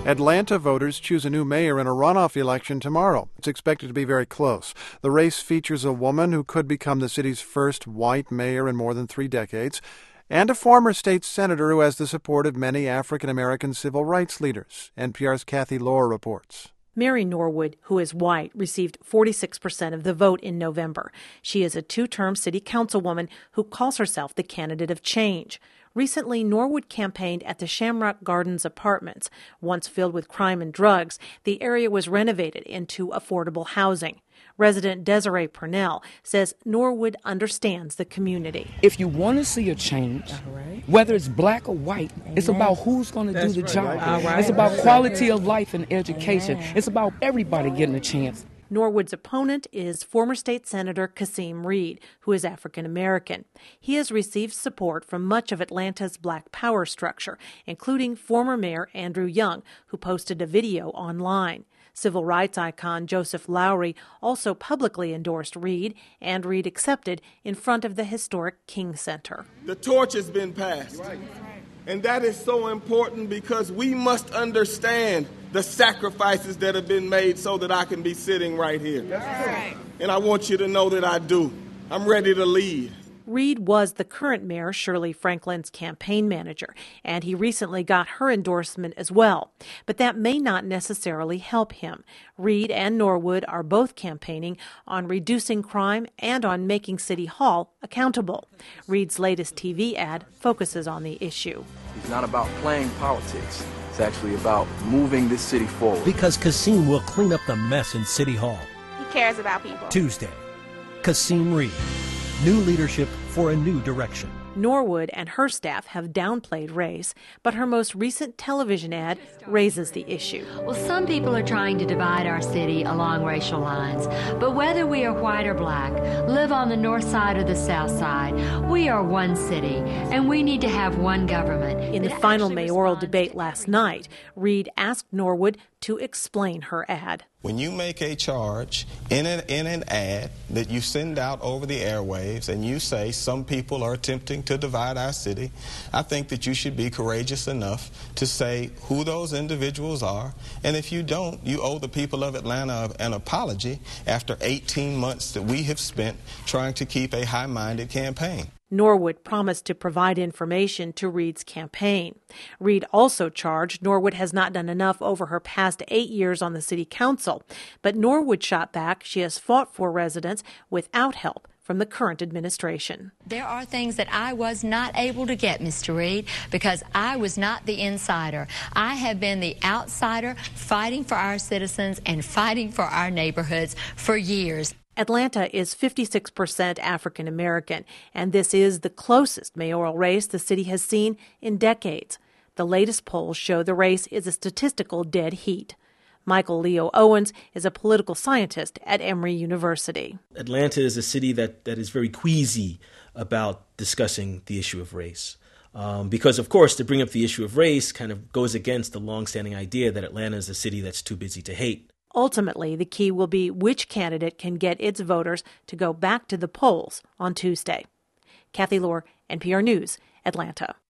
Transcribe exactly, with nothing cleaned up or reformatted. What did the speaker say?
Atlanta voters choose a new mayor in a runoff election tomorrow. It's expected to be very close. The race features a woman who could become the city's first white mayor in more than three decades, and a former state senator who has the support of many African-American civil rights leaders. N P R's Kathy Lohr reports. Mary Norwood, who is white, received forty-six percent of the vote in November. She is a two-term city councilwoman who calls herself the candidate of change. Recently, Norwood campaigned at the Shamrock Gardens apartments. Once filled with crime and drugs, the area was renovated into affordable housing. Resident Desiree Purnell says Norwood understands the community. If you want to see a change, whether it's black or white, it's about who's going to do the job. It's about quality of life and education. It's about everybody getting a chance. Norwood's opponent is former state senator Kasim Reed, who is African American. He has received support from much of Atlanta's black power structure, including former Mayor Andrew Young, who posted a video online. Civil rights icon Joseph Lowery also publicly endorsed Reed, and Reed accepted in front of the historic King Center. The torch has been passed. And that is so important because we must understand the sacrifices that have been made so that I can be sitting right here. Right. And I want you to know that I do. I'm ready to lead. Reed was the current mayor, Shirley Franklin's campaign manager, and he recently got her endorsement as well. But that may not necessarily help him. Reed and Norwood are both campaigning on reducing crime and on making City Hall accountable. Reed's latest T V ad focuses on the issue. It's not about playing politics. It's actually about moving this city forward. Because Kasim will clean up the mess in City Hall. He cares about people. Tuesday, Kasim Reed. New leadership for a new direction. Norwood and her staff have downplayed race, but her most recent television ad raises the issue. Well, some people are trying to divide our city along racial lines, but whether we are white or black, live on the north side or the south side, we are one city, and we need to have one government. In the final mayoral debate last night, Reed asked Norwood to explain her ad. When you make a charge in an, in an ad that you send out over the airwaves and you say some people are attempting to divide our city, I think that you should be courageous enough to say who those individuals are. And if you don't, you owe the people of Atlanta an apology after eighteen months that we have spent trying to keep a high-minded campaign. Norwood promised to provide information to Reed's campaign. Reed also charged Norwood has not done enough over her past eight years on the city council. But Norwood shot back she has fought for residents without help from the current administration. There are things that I was not able to get, Mister Reed, because I was not the insider. I have been the outsider fighting for our citizens and fighting for our neighborhoods for years. Atlanta is fifty-six percent African American, and this is the closest mayoral race the city has seen in decades. The latest polls show the race is a statistical dead heat. Michael Leo Owens is a political scientist at Emory University. Atlanta is a city that, that is very queasy about discussing the issue of race. Um, because, of course, to bring up the issue of race kind of goes against the longstanding idea that Atlanta is a city that's too busy to hate. Ultimately, the key will be which candidate can get its voters to go back to the polls on Tuesday. Kathy Lohr, N P R News, Atlanta.